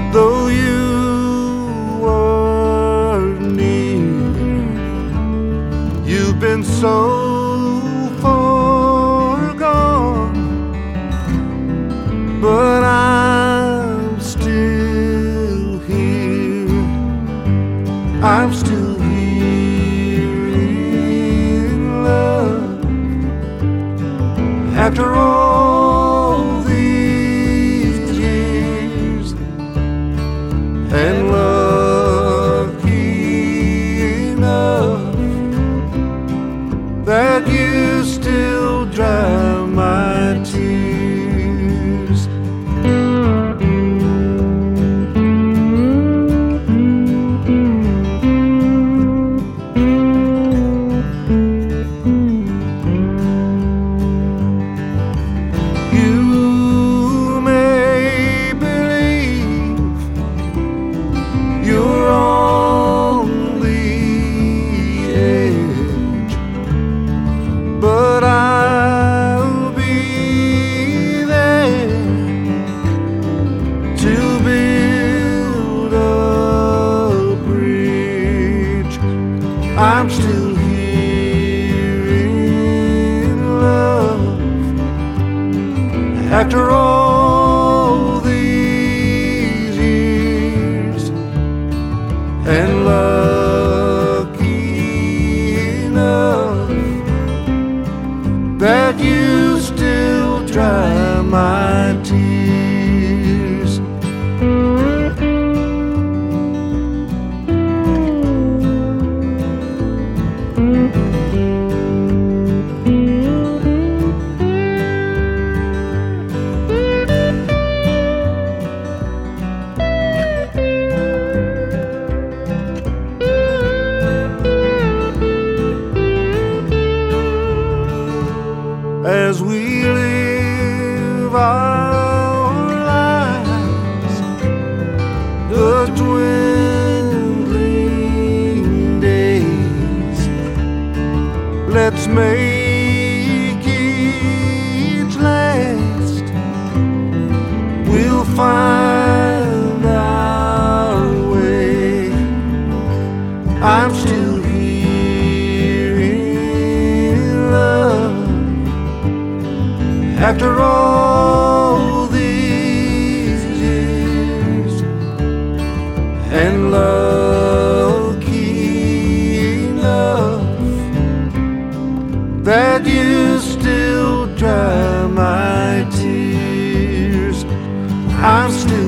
though you were near. You've been so far gone, but I'm still here. I'm still here in love. After all these years, and lucky enough that you still dry my tears. You may believe you're on the edge, but I'll be there to build a bridge. I'm still here in love. After all these years, and lucky enough that you still dry my tears. As we live our lives, the dwindling days, let's make each last. We'll find our way. I'm still here in love. After all these years, and lucky enough that you still dry my tears. I'm still